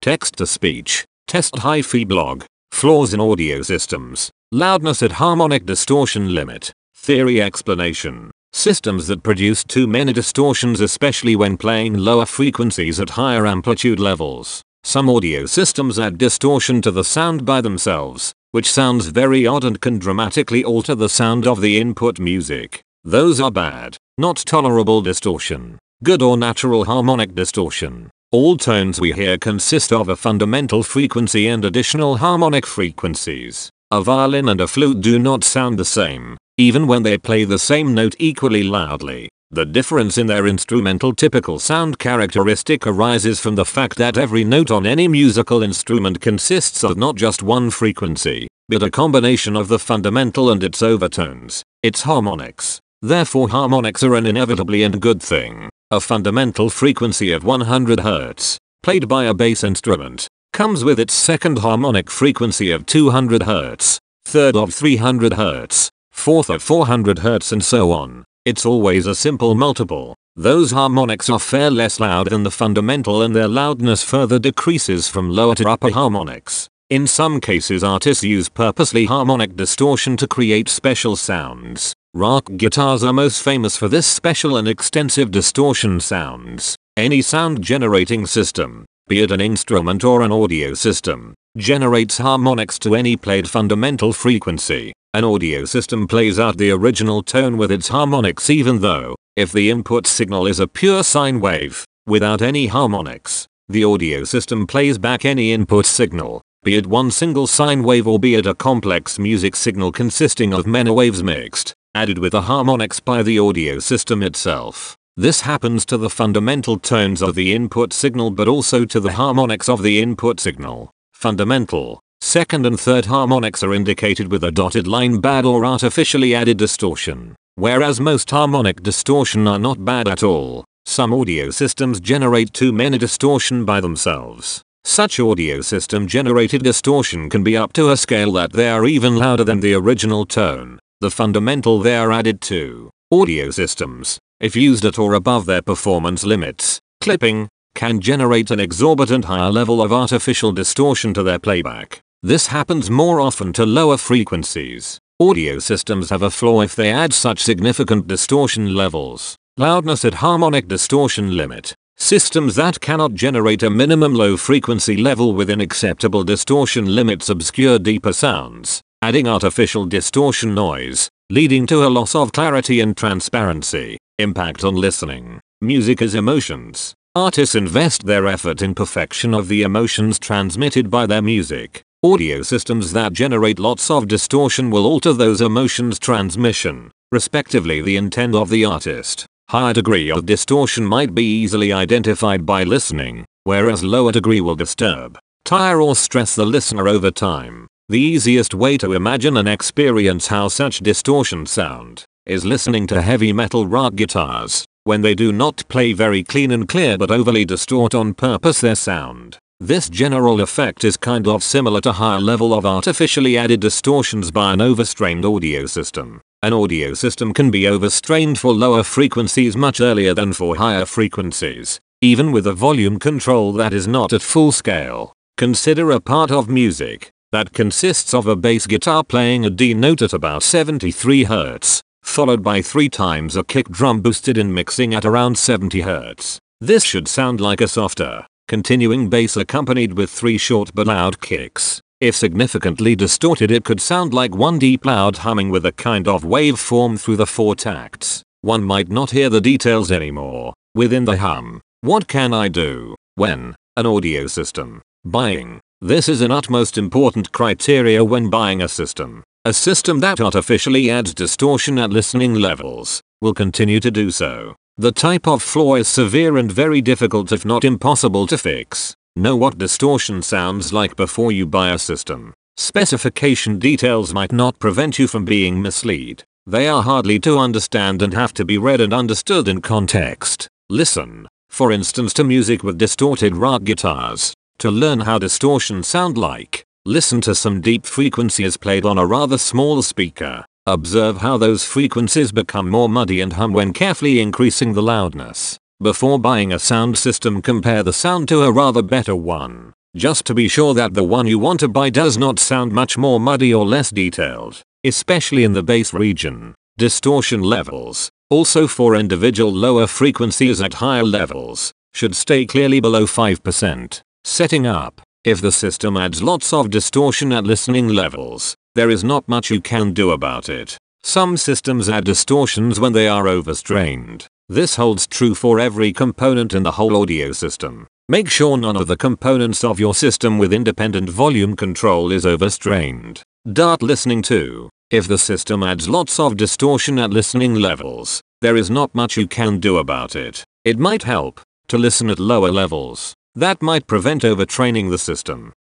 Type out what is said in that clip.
Text-to-speech. Test Hi-Fi blog. Flaws in audio systems. Loudness at harmonic distortion limit. Theory explanation. Systems that produce too many distortions, especially when playing lower frequencies at higher amplitude levels. Some audio systems add distortion to the sound by themselves, which sounds very odd and can dramatically alter the sound of the input music. Those are bad, not tolerable distortion. Good or natural harmonic distortion. All tones we hear consist of a fundamental frequency and additional harmonic frequencies. A violin and a flute do not sound the same, even when they play the same note equally loudly. The difference in their instrumental typical sound characteristic arises from the fact that every note on any musical instrument consists of not just one frequency, but a combination of the fundamental and its overtones, its harmonics. Therefore harmonics are an inevitably and good thing. A fundamental frequency of 100 Hz, played by a bass instrument, comes with its second harmonic frequency of 200 Hz, third of 300 Hz, fourth of 400 Hz and so on. It's always a simple multiple. Those harmonics are far less loud than the fundamental and their loudness further decreases from lower to upper harmonics. In some cases artists use purposely harmonic distortion to create special sounds. Rock guitars are most famous for this special and extensive distortion sounds. Any sound generating system, be it an instrument or an audio system, generates harmonics to any played fundamental frequency. An audio system plays out the original tone with its harmonics even though, if the input signal is a pure sine wave, without any harmonics, the audio system plays back any input signal, be it one single sine wave or be it a complex music signal consisting of many waves mixed, added with the harmonics by the audio system itself. This happens to the fundamental tones of the input signal but also to the harmonics of the input signal. Fundamental, second and third harmonics are indicated with a dotted line, bad or artificially added distortion, whereas most harmonic distortion are not bad at all. Some audio systems generate too many distortion by themselves. Such audio system generated distortion can be up to a scale that they are even louder than the original tone, the fundamental they are added to. Audio systems, if used at or above their performance limits, clipping, can generate an exorbitant higher level of artificial distortion to their playback. This happens more often to lower frequencies. Audio systems have a flaw if they add such significant distortion levels. Loudness at harmonic distortion limit. Systems that cannot generate a minimum low frequency level within acceptable distortion limits obscure deeper sounds, adding artificial distortion noise, leading to a loss of clarity and transparency. Impact on listening. Music is emotions. Artists invest their effort in perfection of the emotions transmitted by their music. Audio systems that generate lots of distortion will alter those emotions transmission, respectively the intent of the artist. Higher degree of distortion might be easily identified by listening, whereas lower degree will disturb, tire or stress the listener over time. The easiest way to imagine and experience how such distortion sound is listening to heavy metal rock guitars, when they do not play very clean and clear but overly distort on purpose their sound. This general effect is kind of similar to higher level of artificially added distortions by an overstrained audio system. An audio system can be overstrained for lower frequencies much earlier than for higher frequencies, even with a volume control that is not at full scale. Consider a part of music that consists of a bass guitar playing a D note at about 73 Hz, followed by 3 times a kick drum boosted in mixing at around 70 Hz. This should sound like a softer, continuing bass accompanied with 3 short but loud kicks. If significantly distorted it could sound like one deep loud humming with a kind of waveform through the 4 tacts. One might not hear the details anymore within the hum. What can I do when an audio system buying? This is an utmost important criteria when buying a system. A system that artificially adds distortion at listening levels will continue to do so. The type of flaw is severe and very difficult if not impossible to fix. Know what distortion sounds like before you buy a system. Specification details might not prevent you from being misled. They are hardly to understand and have to be read and understood in context. Listen, for instance, to music with distorted rock guitars. To learn how distortions sound like, listen to some deep frequencies played on a rather small speaker. Observe how those frequencies become more muddy and hum when carefully increasing the loudness. Before buying a sound system, compare the sound to a rather better one. just to be sure that the one you want to buy does not sound much more muddy or less detailed, especially in the bass region. Distortion levels, also for individual lower frequencies at higher levels, should stay clearly below 5%. Setting up. If the system adds lots of distortion at listening levels, there is not much you can do about it. Some systems add distortions when they are overstrained. This holds true for every component in the whole audio system. Make sure none of the components of your system with independent volume control is overstrained. Listening to. If the system adds lots of distortion at listening levels, there is not much you can do about it. It might help to listen at lower levels. That might prevent overtraining the system.